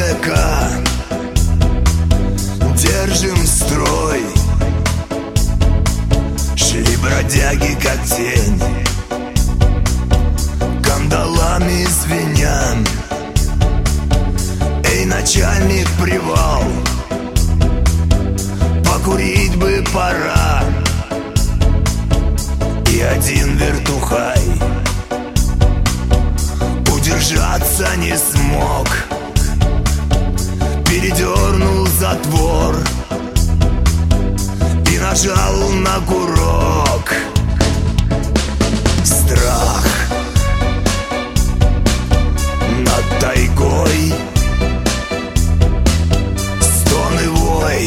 века держим строй. Шли бродяги, как тень, кандалами звеня. Эй, начальник, привал, покурить бы пора. И один вертухай удержаться не смог, передернул затвор и нажал на курок. Страх над тайгой, стон и вой,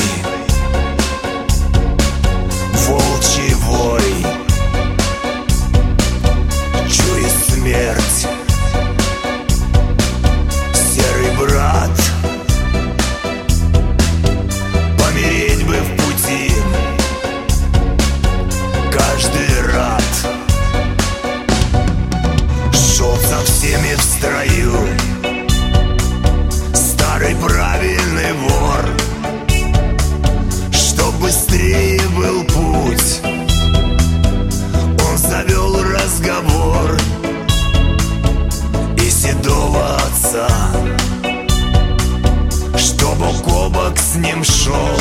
волчий вой, чует смерть. Серый брат, помереть бы в пути, каждый рад. Шел со всеми в строю старый правильный вор, чтоб быстрее был путь. Он завел разговор и седого отца, что бок о бок с ним шел,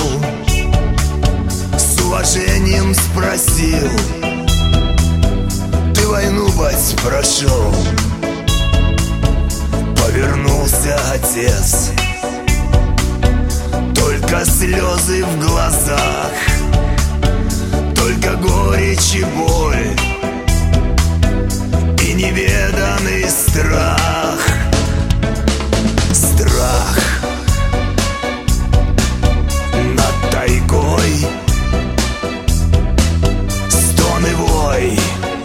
с уважением спросил: ты войну, бать, прошел? Повернулся отец, только слезы в глазах, только горечь и боль и неведанный страх. Страх над тайгой, стон и вой,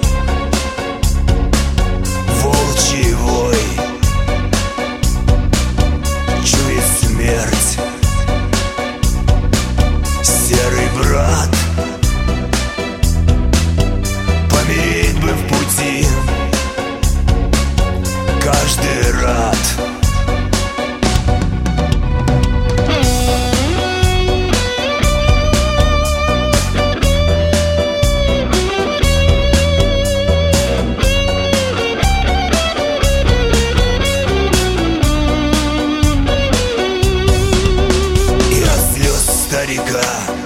волчий вой, чует смерть. Серый брат, помереть бы в пути, каждый рад. Старика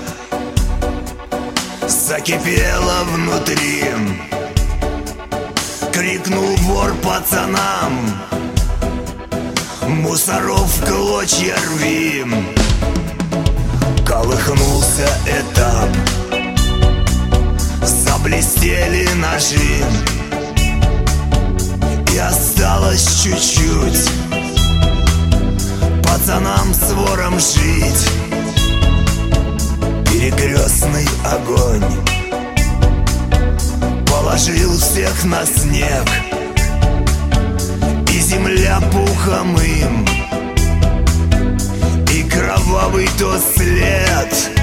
закипело внутри, крикнул вор пацанам: мусоров в клочья рви. Колыхнулся этап, заблестели ножи, и осталось чуть-чуть пацанам с вором жить. Перекрестный огонь положил всех на снег, и земля пухом им, и кровавый тот след